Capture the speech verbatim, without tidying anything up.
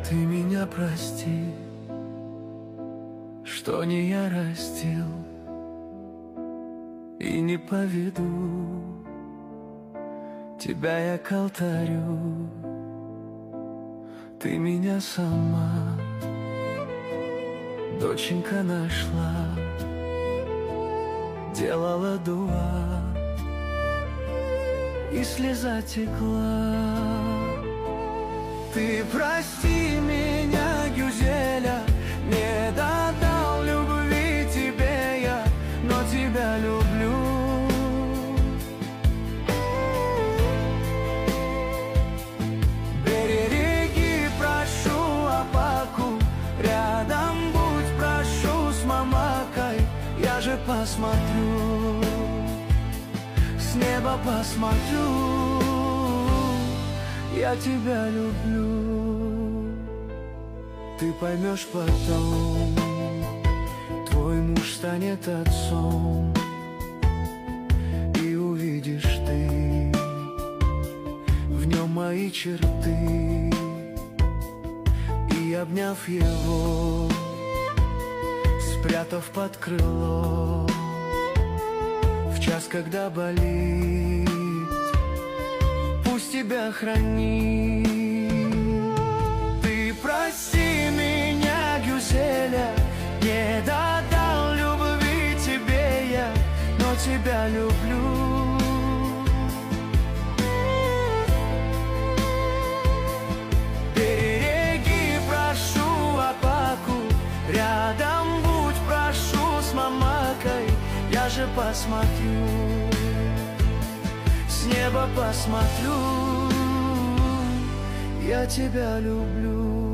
Ты меня прости, что не я растил и не поведу тебя я к алтарю. Ты меня сама, доченька, нашла, делала дуа, и слеза текла. Ты прости меня, Гюзеля, не додал любви тебе я, но тебя люблю. Береги, прошу, опаку, рядом будь, прошу, с мамакой. Я же посмотрю, с неба посмотрю, я тебя люблю. Ты поймешь потом, твой муж станет отцом, и увидишь ты в нем мои черты. И обняв его, спрятав под крыло, в час, когда болит, пусть тебя хранит. Ты прости меня, Гюзеля, не додал любви тебе я, но тебя люблю. Береги, прошу, опаку, рядом будь, прошу, с мамакой. Я же посмотрю, с неба посмотрю, я тебя люблю.